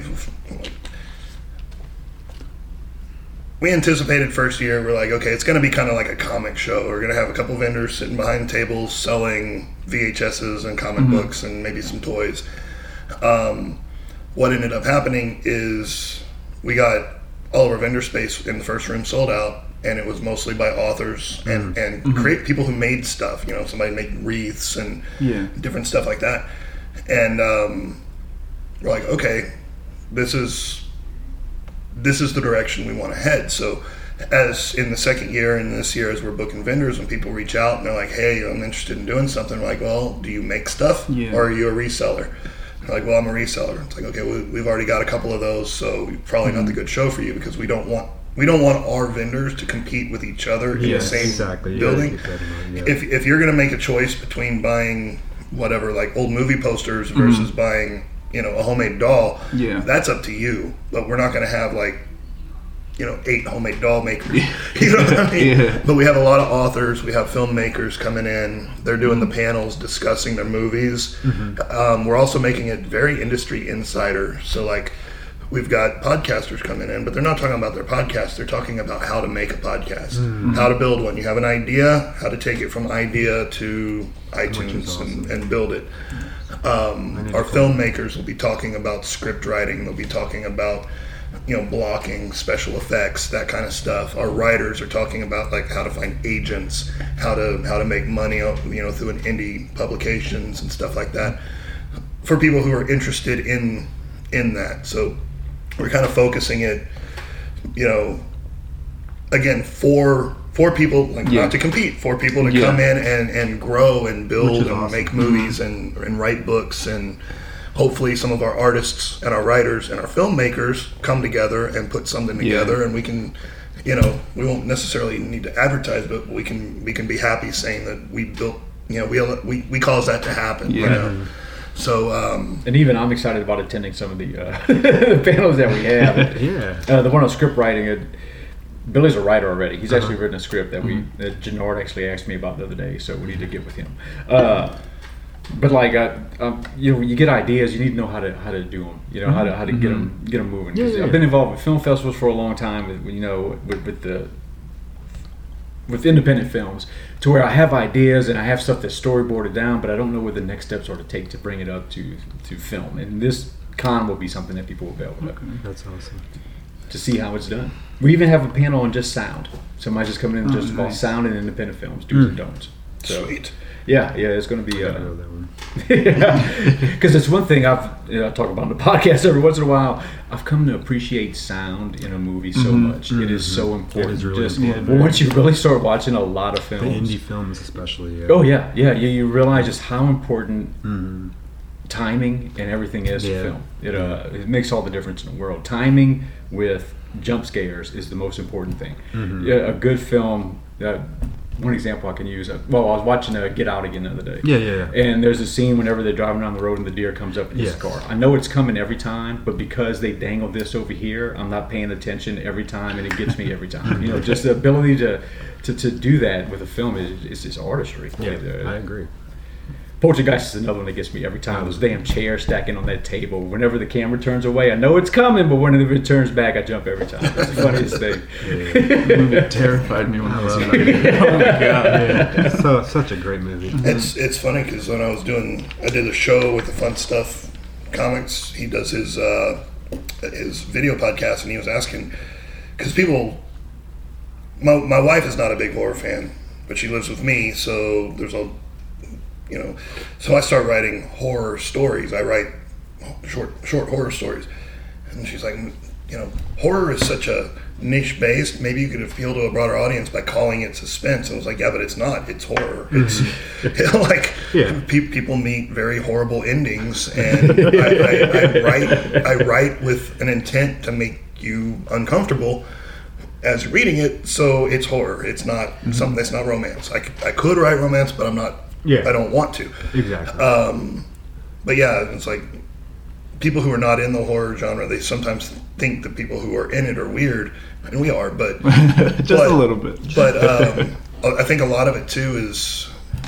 We anticipated first year, we're like, okay, it's going to be kind of like a comic show. We're going to have a couple vendors sitting behind tables selling V H S's and comic Mhm. books and maybe some toys. Um, what ended up happening is we got all of our vendor space in the first room sold out, and it was mostly by authors and, and Mhm. create people who made stuff, you know, somebody making wreaths and Yeah. different stuff like that. And um, we're like, okay, this is this is the direction we want to head. So as in the second year and this year, as we're booking vendors, when people reach out and they're like, hey, I'm interested in doing something, we're like, well, do you make stuff Yeah. or are you a reseller? They're like, well, I'm a reseller. It's like, okay, we, we've already got a couple of those, so probably not the good show for you because we don't want we don't want our vendors to compete with each other in Yes, the same exactly. You building. gotta keep that in mind, yeah. If if you're going to make a choice between buying whatever, like old movie posters versus Mhm. buying, you know, a homemade doll, Yeah. that's up to you. But we're not going to have like, you know, eight homemade doll makers. You know what I mean? Yeah. But we have a lot of authors. We have filmmakers coming in. They're doing the panels, discussing their movies. Mhm. Um, we're also making it very industry insider. So like, we've got podcasters coming in, but they're not talking about their podcast. They're talking about how to make a podcast, Mhm. how to build one. You have an idea, how to take it from idea to Which is iTunes awesome. and, and build it. Um, I need our to follow. filmmakers will be talking about script writing. They'll be talking about, you know, blocking, special effects, that kind of stuff. Our writers are talking about like how to find agents, how to how to make money, you know, through an indie publications and stuff like that. For people who are interested in in that, so we're kind of focusing it, you know, again for for people like Yeah. not to compete, for people to Yeah. come in and and grow and build Which is and awesome. make movies and and write books, and hopefully some of our artists and our writers and our filmmakers come together and put something Yeah. together, and we can, you know, we won't necessarily need to advertise, but we can we can be happy saying that we built, you know, we we, we caused that to happen. You Yeah. know? So um, And even I'm excited about attending some of the, uh, the panels that we have. Yeah. Uh, the one on script writing, it, Billy's a writer already. He's actually Uh-huh. written a script that we that Jannard actually asked me about the other day, so we need to get with him. Uh, but like, uh, um, you know, you get ideas, you need to know how to how to do them. You know how to how to get them get them moving. 'Cause Yeah, yeah, I've been involved with film festivals for a long time. With, you know, with, with the with independent films, to where I have ideas and I have stuff that's storyboarded down, but I don't know what the next steps are to take to bring it up to to film. And this con will be something that people will be able to, That's awesome. to see how it's done. We even have a panel on just sound. Somebody's just coming in Oh, just about nice. sound and independent films, do's Mm. and don'ts. So, sweet. yeah, yeah, it's going to be. Gotta Uh, go that one. Because it's one thing I've you know, I talk about on the podcast every once in a while. I've come to appreciate sound in a movie so Mhm. much. It is so important. It is really Just, important. But once you really start watching a lot of The films, indie films, especially. Yeah. oh yeah, yeah, you, you realize just how important Mhm. timing and everything is Yeah. to film. It uh, it makes all the difference in the world. Timing with jump scares is the most important thing. Mhm. Yeah, a good film. Uh, one example I can use. Uh, well, I was watching uh, Get Out again the other day. Yeah, yeah, yeah. And there's a scene whenever they're driving down the road and the deer comes up in his Yes. car. I know it's coming every time, but because they dangle this over here, I'm not paying attention every time, and it gets me every time. You know, just the ability to to, to do that with a film is is just artistry. Yeah, It, uh, I agree. Poltergeist is another one that gets me every time. Those damn chairs stacking on that table. Whenever the camera turns away, I know it's coming, but whenever it turns back, I jump every time. It's the funniest thing. The movie terrified me when I was love younger. Oh my god. Yeah. So such a great movie. It's it's funny because when I was doing, I did a show with the Fun Stuff Comics. He does his uh, his video podcast, and he was asking because people. My my wife is not a big horror fan, but she lives with me, so there's a, you know, so I start writing horror stories. I write short short horror stories, and she's like, you know, horror is such a niche based. Maybe you could appeal to a broader audience by calling it suspense. And I was like, yeah, but it's not. It's horror. It's you know, like Yeah. pe- people meet very horrible endings, and I, I, I write I write with an intent to make you uncomfortable as you're reading it. So it's horror. It's not something that's not romance. I, c- I could write romance, but I'm not. Yeah. I don't want to. Exactly. Um, but yeah, it's like people who are not in the horror genre, they sometimes think that people who are in it are weird, and we are, but Just but- a little bit. But um, I think a lot of it too is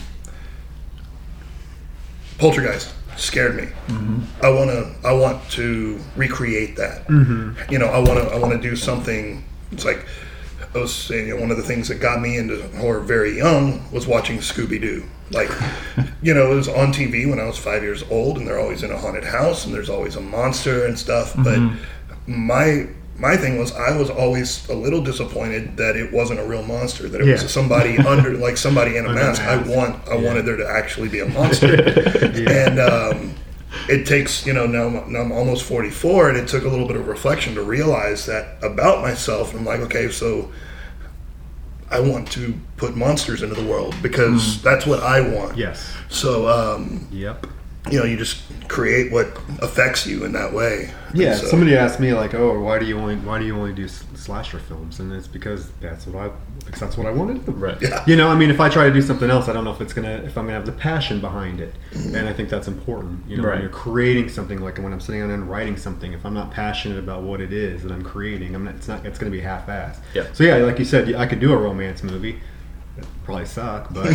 Poltergeist scared me. Mm-hmm. I want to. I want to recreate that. Mhm. You know, I want to. I want to do something. It's like I was saying. You know, one of the things that got me into horror very young was watching Scooby Doo. Like, you know, it was on T V when I was five years old, and they're always in a haunted house, and there's always a monster and stuff. Mhm. But my my thing was, I was always a little disappointed that it wasn't a real monster, that it Yeah. was somebody under, like somebody in a Under a mask. I mask. want, I Yeah. wanted there to actually be a monster, and um, it takes, you know, now, now I'm almost forty-four, and it took a little bit of reflection to realize that about myself. I'm like, okay, so I want to put monsters into the world because Mm. that's what I want. Yes. So, um, Yep. you know, you just create what affects you in that way. Yeah, And so- somebody asked me like, "Oh, why do you only why do you only do s- slasher films?" And it's because that's what I because that's what I wanted. Right. Yeah. You know, I mean, if I try to do something else, I don't know if it's gonna if I'm gonna have the passion behind it, and I think that's important. You know, Right. when you're creating something, like when I'm sitting down and writing something, if I'm not passionate about what it is that I'm creating, I'm not. It's not. It's gonna be half-assed. Yeah. So yeah, like you said, I could do a romance movie. It'd probably suck, but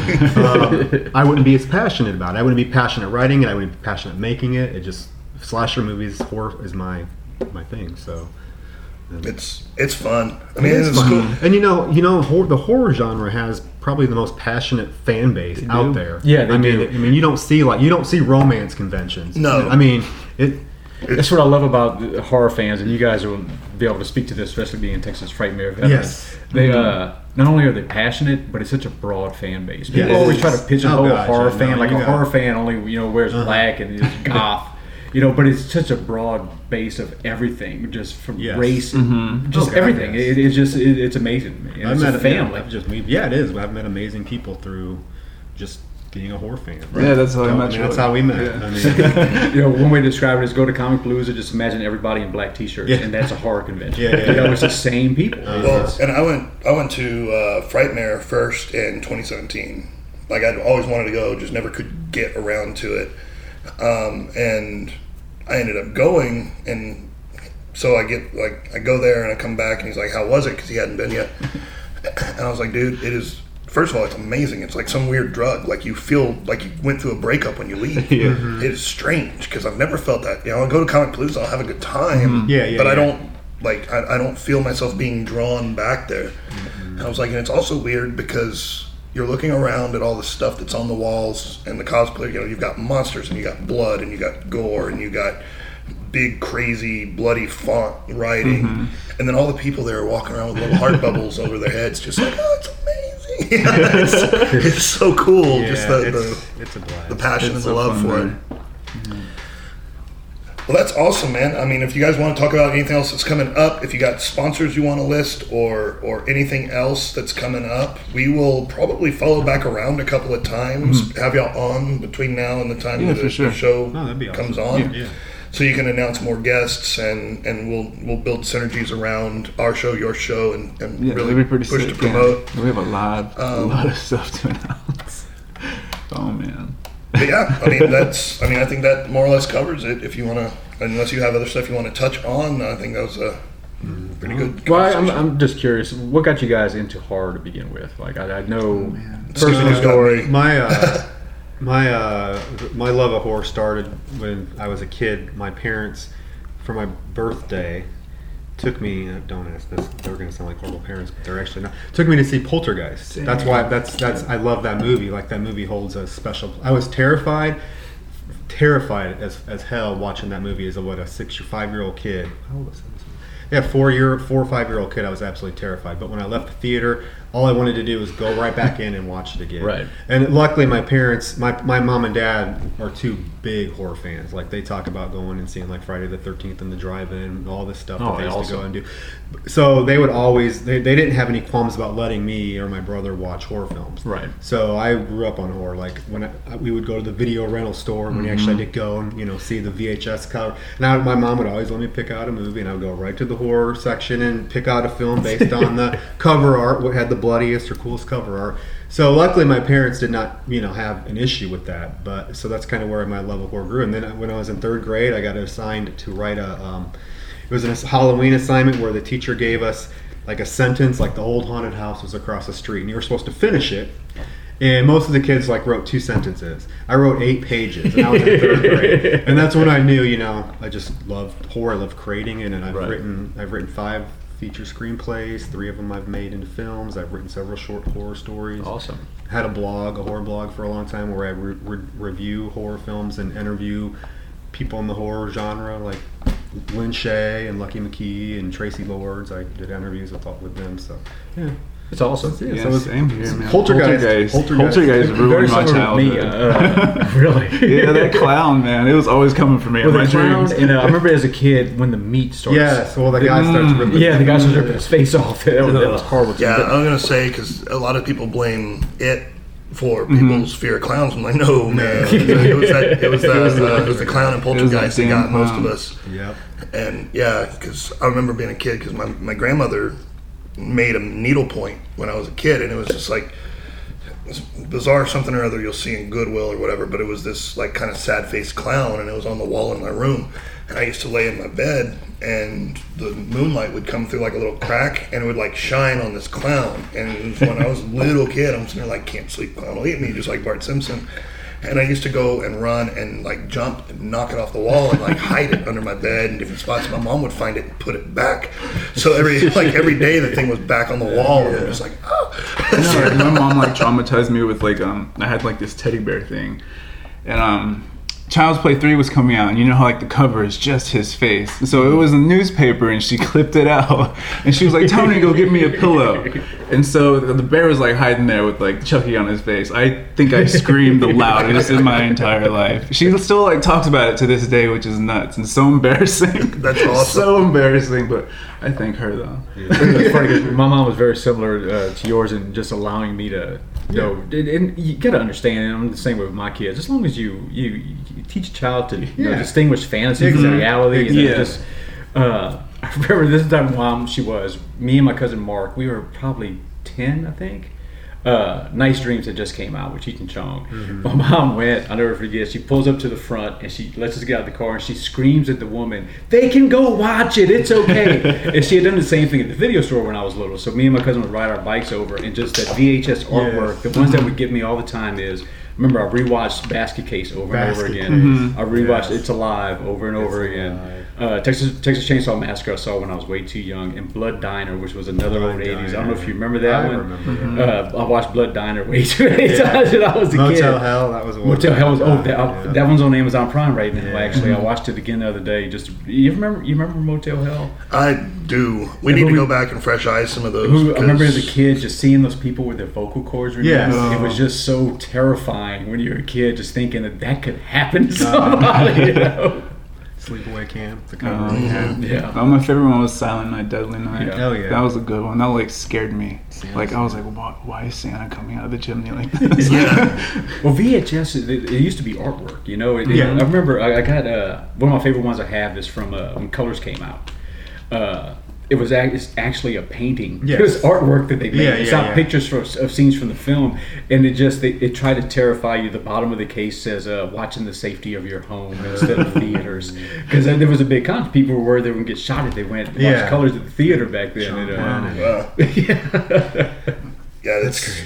um, I wouldn't be as passionate about it. I wouldn't be passionate writing it. I wouldn't be passionate making it. It just slasher movies, horror is my my thing. So um, It's it's fun. I mean, it is it's fun. cool. And you know, you know, hor- the horror genre has probably the most passionate fan base They out do. there. Yeah, they I mean, do. I mean, you don't see like you don't see romance conventions. No. I mean it. That's what I love about horror fans, and you guys will be able to speak to this, especially being Texas Frightmare veterans. Yes. They Mhm. uh, not only are they passionate, but it's such a broad fan base. People Yes. always try to pigeonhole Oh, a gosh, horror yeah, fan no, like you a got horror it. fan only you know wears Uh-huh. black and is goth. You know, but it's such a broad base of everything, just from Yes. race, Mhm. just Oh, God, everything. yes. It, it's just it, it's amazing. And I've it's met a family. Yeah, I've just we, yeah, it is. I've met amazing people through just being a horror fan. Yeah, that's how I So, met mean, you. That's how we met. Yeah. I mean, You know, one way to describe it is go to Comic Palooza, just imagine everybody in black t-shirts, Yeah. and that's a horror convention. Yeah, yeah, You know, yeah. it's the same people. Uh, Well, and I went I went to uh, Frightmare first in twenty seventeen. Like I'd always wanted to go, just never could get around to it. Um, and I ended up going, and so I get like I go there and I come back, and he's like, "How was it?" Because he hadn't been yet. And I was like, "Dude, it is." First of all, it's amazing. It's like some weird drug. Like you feel like you went through a breakup when you leave. Yeah. It is strange because I've never felt that. You know, I go to Comic Palooza, I'll have a good time. Yeah, yeah, But I yeah. don't like. I, I don't feel myself being drawn back there. And I was like, and it's also weird because you're looking around at all the stuff that's on the walls and the cosplay. You know, you've got monsters and you got blood and you got gore and you got big, crazy, bloody font writing, Mm-hmm. and then all the people there are walking around with little heart bubbles over their heads, just like, oh, it's amazing. it's, it's so cool. yeah, just the, it's, the it's a blast. the passion It's and the so love fun, for man. it. Well, that's awesome, man. I mean, if you guys want to talk about anything else that's coming up, if you got sponsors you want to list or or anything else that's coming up, we will probably follow back around a couple of times, have y'all on between now and the time Yeah, that for the, sure. the show Oh, that'd be awesome. comes on. Yeah. So you can announce more guests, and, and we'll we'll build synergies around our show, your show, and, and Yeah, really that'd be pretty push sick. to promote. Yeah. We have a lot, a Um, lot of stuff to announce. Oh man. But yeah, I mean that's. I mean I think that more or less covers it. If you want to, unless you have other stuff you want to touch on, I think that was a pretty good. Well, I- I'm, conversation. I'm just curious. What got you guys into horror to begin with? Like, I, I know Stephen personal has got story. me. My uh, my uh, my love of horror started when I was a kid. My parents, for my birthday, took me. Uh, don't ask this; they're going to sound like horrible parents, but they're actually not. Took me to see Poltergeist. That's why. That's that's. I love that movie. Like that movie holds a special. I was terrified, terrified as as hell watching that movie as a what a six or five year old kid. How old was I? Yeah, four year, four or five year old kid. I was absolutely terrified. But when I left the theater, all I wanted to do was go right back in and watch it again. Right. And luckily, my parents, my my mom and dad are two big horror fans. Like they talk about going and seeing like Friday the thirteenth in the drive-in, all this stuff Oh, that they used awesome. to go and do. So they would always, they, they didn't have any qualms about letting me or my brother watch horror films. Right. So I grew up on horror. Like when I, we would go to the video rental store when Mm-hmm. we actually had to go and you know see the V H S cover. And I, my mom would always let me pick out a movie, and I would go right to the horror section and pick out a film based on the cover art, what had the bloodiest or coolest cover art. So luckily, my parents did not, you know, have an issue with that. But so that's kind of where my love of horror grew. And then when I was in third grade, I got assigned to write a. Um, it was a Halloween assignment where the teacher gave us like a sentence, like the old haunted house was across the street, and you were supposed to finish it. And most of the kids like wrote two sentences. I wrote eight pages, and I was in third grade. And that's when I knew, you know, I just loved horror. I love creating it, and I've Right. written, I've written five feature screenplays. Three of them I've made into films. I've written several short horror stories. Awesome. Had a blog, a horror blog for a long time, where I re- re- review horror films and interview people in the horror genre, like Lynn Shay and Lucky McKee and Tracy Lords. I did interviews with with them. So yeah. It's awesome. Yeah, Yeah, so it's- same here, man. Poltergeist. Poltergeist, Poltergeist. Poltergeist Very ruined my similar to me, childhood. uh, really. Yeah, that clown, man. It was always coming for me in With my the clown, dreams. and uh, I remember as a kid when the meat starts. Yes, well, the guy starts ripping. Yeah, the guy starts ripping his face off. That was, that was horrible. Yeah, I'm gonna say because a lot of people blame it for people's mm-hmm. fear of clowns. I'm like, no, man. it was that. It was that. Uh, it was the clown and poltergeist that got most of us. Yep. And yeah, because I remember being a kid because my my grandmother made a needlepoint when I was a kid, and it was just like this bizarre something or other you'll see in Goodwill or whatever. But it was this like kind of sad faced clown, and it was on the wall in my room. And I used to lay in my bed, and the moonlight would come through like a little crack, and it would like shine on this clown. And it was when I was a little kid, I'm sitting there like, can't sleep, clown will eat me, just like Bart Simpson. And I used to go and run and like jump and knock it off the wall and like hide it under my bed in different spots. My mom would find it and put it back. So every like every day the thing was back on the wall, and it was like, oh. No, my mom like traumatized me with like um I had like this teddy bear thing, and um. Child's Play three was coming out, and you know how like the cover is just his face. So it was a newspaper, and she clipped it out, and she was like, "Tony, go give me a pillow." And so the bear was like hiding there with like Chucky on his face. I think I screamed the loudest in my entire life. She still like talks about it to this day, which is nuts and so embarrassing. That's awesome. So embarrassing, but I thank her though. Yeah. It's funny because my mom was very similar uh, to yours in just allowing me to. You know, and, and you gotta understand, and I'm the same way with my kids. As long as you you, you teach a child to you yeah. know, distinguish fantasy Exactly. from reality, and yeah. just uh, I remember this time mom she was me and my cousin Mark. We were probably ten, I think. Uh, Nice Dreams had just came out with Cheech and Chong. Mm-hmm. My mom went, I'll never forget, she pulls up to the front and she lets us get out of the car and she screams at the woman, "They can go watch it, it's okay." And she had done the same thing at the video store when I was little. So me and my cousin would ride our bikes over, and just that V H S artwork, yes. the ones that would get me all the time is, remember I rewatched Basket Case over Basket and over again. Mm-hmm. I rewatched yes. It's Alive over and over it's again. Uh, Texas Texas Chainsaw Massacre I saw when I was way too young, and Blood Diner, which was another Blood old eighties. Diner. I don't know if you remember that I one. remember that. Uh, I watched Blood Diner way too many Yeah. times when I was a Motel kid. Motel Hell, that was one. Motel Hell was oh that, yeah. that one's on Amazon Prime right now. Yeah. Actually, I watched it again the other day. Just you remember you remember Motel Hell? I do. We Yeah, need to we- go back and fresh eyes some of those. Who, I remember as a because- kid just seeing those people with their vocal cords removed. Yes. It was just so terrifying when you were a kid, just thinking that that could happen to somebody. You know? Sleepaway Camp, the cover. Oh, yeah. Yeah. Oh, my favorite one was Silent Night, Deadly Night. Yeah. Hell yeah. That was a good one. That like scared me. Santa's like I was like, why, why is Santa coming out of the chimney like this? Yeah. Well, V H S, it, it used to be artwork, you know. It, it- Yeah. I remember I, I got uh, one of my favorite ones I have is from uh, when Colors came out. Uh, it was ac- it's actually a painting. Yes. It was artwork that they made. Yeah, it's yeah, not yeah. pictures for, of scenes from the film, and it just they, it tried to terrify you. The bottom of the case says, uh, "Watching the safety of your home instead of theaters," because there was a big con. People were worried they would get shot if they went to watch Yeah. Colors at the theater back then. Sean And, uh, Penn. Wow. yeah. Yeah, that's crazy.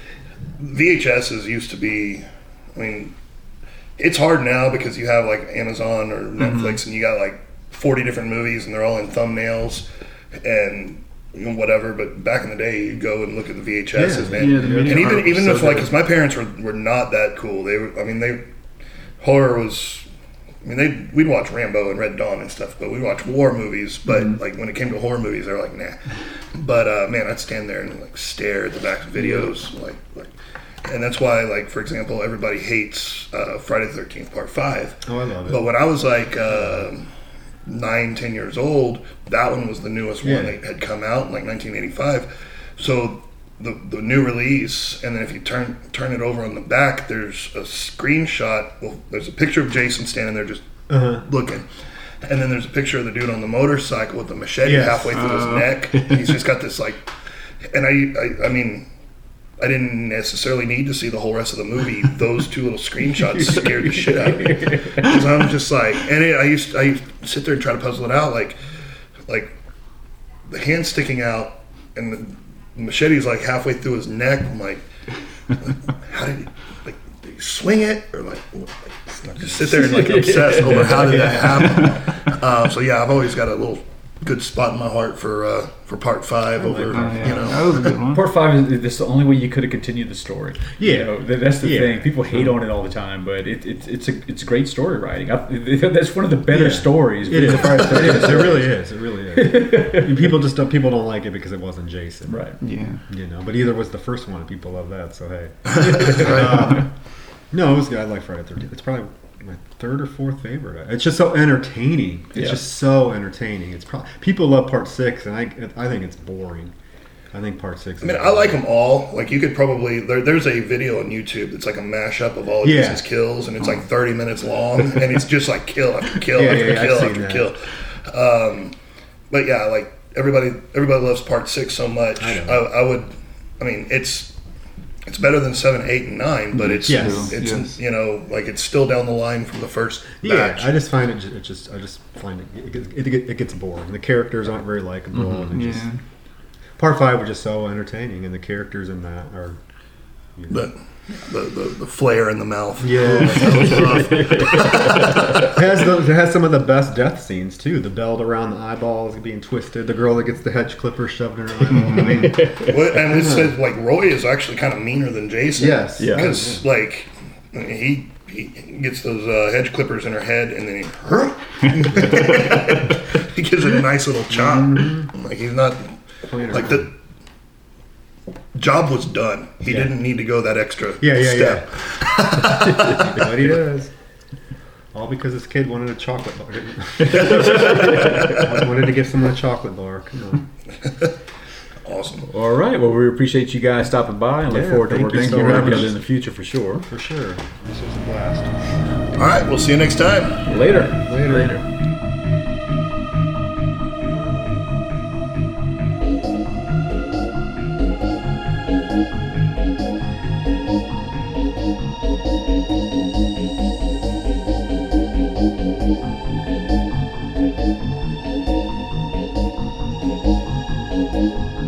V H S's used to be, I mean, it's hard now because you have like Amazon or Netflix Mm-hmm. and you got like forty different movies and they're all in thumbnails and you know, whatever. But back in the day, you'd go and look at the V H S's, Yeah, man. yeah, the media and even art was even so if like, good. because my parents were, were not that cool. They were, I mean, they horror was. I mean, they we'd watch Rambo and Red Dawn and stuff, but we'd watch war movies. But Mm-hmm. like when it came to horror movies, they were like, nah. But uh, man, I'd stand there and like stare at the back of videos, like like, and that's why, like for example, everybody hates uh, Friday the thirteenth Part Five. Oh, I love it. But when I was like uh, nine, ten years old, that one was the newest Yeah. one that had come out in like nineteen eighty-five. So the the new release, and then if you turn turn it over on the back, there's a screenshot. Well, there's a picture of Jason standing there just Uh-huh. looking. And then there's a picture of the dude on the motorcycle with the machete Yes. halfway through Uh. his neck. He's just got this like, and I, I, I mean, I didn't necessarily need to see the whole rest of the movie. Those two little screenshots scared the shit out of me. Because I'm just like, and it, I used, I used to sit there and try to puzzle it out, like, like the hand sticking out and the machete's like halfway through his neck. I'm like, how did he, like, did he swing it or like? like just sit there and like obsess over how did that happen. Uh, so yeah, I've always got a little good spot in my heart for uh, for part five over Oh, yeah. you know. That was a good one. Part five is that's the only way you could have continued the story. Yeah. You know, that- that's the Yeah. thing. People hate on it all the time, but it, it, it's a it's great story writing. I, that's one of the better Yeah. stories. It is. The first It is. It really is. It really is. And people just don't, people don't like it because it wasn't Jason, Right. Yeah. You know, but either was the first one, and people love that. So hey. Uh, no, it was good. I like Friday the thirteenth. It's probably my third or fourth favorite. It's just so entertaining. It's Yeah. just so entertaining. It's probably people love part six, and I I think it's boring. I think part six. I mean, I like them all. Like, you could probably there, there's a video on YouTube that's like a mashup of all of Yeah. his kills, and it's like thirty minutes long, and it's just like kill after kill Yeah, after yeah, yeah, kill I've after seen kill. Um, but yeah, like everybody, everybody loves part six so much. I, know. I, I would. I mean, it's it's better than seven, eight, and nine, but it's Yes. it's Yes. you know like it's still down the line from the first Yeah, batch. I just find it. ju- It just, I just find it. It, it, it, it gets boring. The characters aren't very likable, and it Yeah. just, part five was just so entertaining, and the characters in that are. You know, the, the, the the flare in the mouth. Yeah, that was rough. it has those, it has some of the best death scenes too. The belt around the eyeballs being twisted. The girl that gets the hedge clipper shoved in her eyeball. I mean, Well, and it says like Roy is actually kind of meaner than Jason. Yes. Yeah. because like he he gets those uh, hedge clippers in her head, and then he he gives it a nice little chop. Like he's not like the job was done. He Yeah. didn't need to go that extra yeah, yeah, step. yeah. But he does. All because this kid wanted a chocolate bar. Didn't wanted to get some of the chocolate bar. Come on. Awesome. All right. Well, we appreciate you guys stopping by and look Yeah, forward to thank working you so together much. in the future for sure. For sure. This was a blast. All right, we'll see you next time. Later. Later. Later. Thank you.